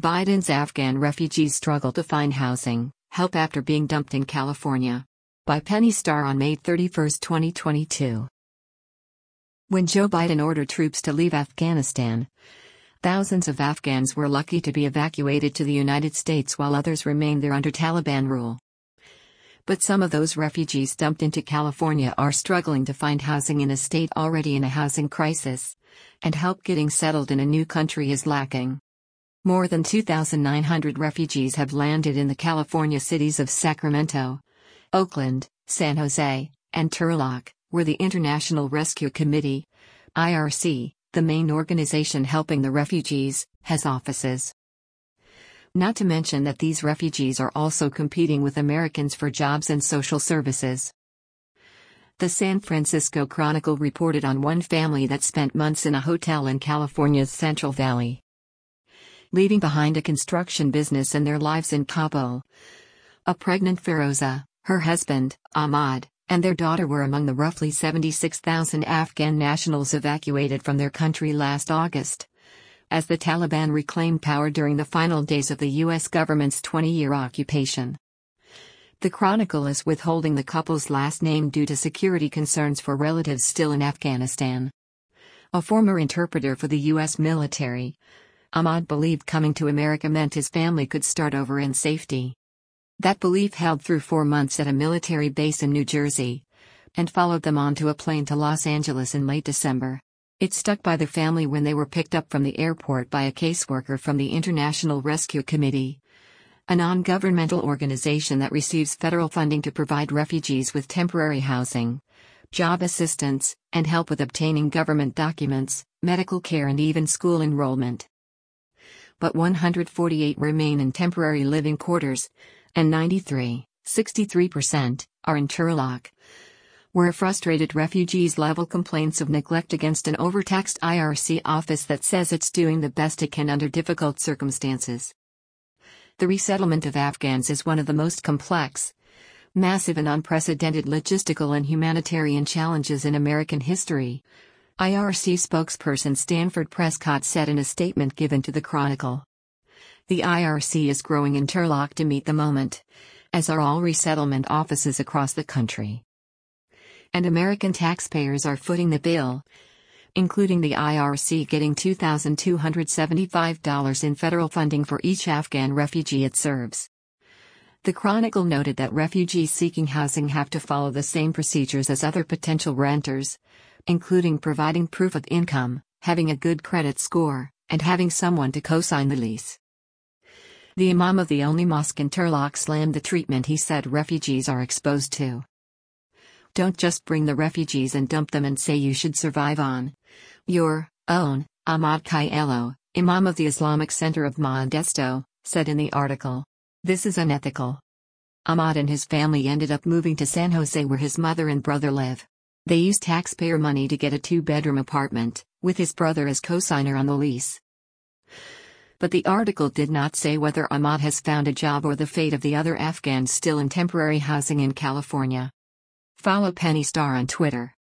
Biden's Afghan refugees struggle to find housing, help after being dumped in California. By Penny Starr on May 31, 2022. When Joe Biden ordered troops to leave Afghanistan, thousands of Afghans were lucky to be evacuated to the United States while others remained there under Taliban rule. But some of those refugees dumped into California are struggling to find housing in a state already in a housing crisis, and help getting settled in a new country is lacking. More than 2,900 refugees have landed in the California cities of Sacramento, Oakland, San Jose, and Turlock, where the International Rescue Committee, IRC, the main organization helping the refugees, has offices. Not to mention that these refugees are also competing with Americans for jobs and social services. The San Francisco Chronicle reported on one family that spent months in a hotel in California's Central Valley, leaving behind a construction business and their lives in Kabul. A pregnant Feroza, her husband, Ahmad, and their daughter were among the roughly 76,000 Afghan nationals evacuated from their country last August, as the Taliban reclaimed power during the final days of the U.S. government's 20-year occupation. The Chronicle is withholding the couple's last name due to security concerns for relatives still in Afghanistan. A former interpreter for the U.S. military, Ahmad believed coming to America meant his family could start over in safety. That belief held through 4 months at a military base in New Jersey, and followed them onto a plane to Los Angeles in late December. It stuck by the family when they were picked up from the airport by a caseworker from the International Rescue Committee, a non-governmental organization that receives federal funding to provide refugees with temporary housing, job assistance, and help with obtaining government documents, medical care and even school enrollment. But 148 remain in temporary living quarters, and 63% are in Turlock, where frustrated refugees level complaints of neglect against an overtaxed IRC office that says it's doing the best it can under difficult circumstances. The resettlement of Afghans is one of the most complex, massive and unprecedented logistical and humanitarian challenges in American history, IRC spokesperson Stanford Prescott said in a statement given to the Chronicle. The IRC is growing in Turlock to meet the moment, as are all resettlement offices across the country. And American taxpayers are footing the bill, including the IRC getting $2,275 in federal funding for each Afghan refugee it serves. The Chronicle noted that refugees seeking housing have to follow the same procedures as other potential renters, including providing proof of income, having a good credit score, and having someone to co-sign the lease. The imam of the only mosque in Turlock slammed the treatment he said refugees are exposed to. Don't just bring the refugees and dump them and say you should survive on your own, Ahmad Kaielo, imam of the Islamic Center of Modesto, said in the article. This is unethical. Ahmad and his family ended up moving to San Jose where his mother and brother live. They used taxpayer money to get a 2-bedroom apartment, with his brother as co-signer on the lease. But the article did not say whether Ahmad has found a job or the fate of the other Afghans still in temporary housing in California. Follow Penny Starr on Twitter.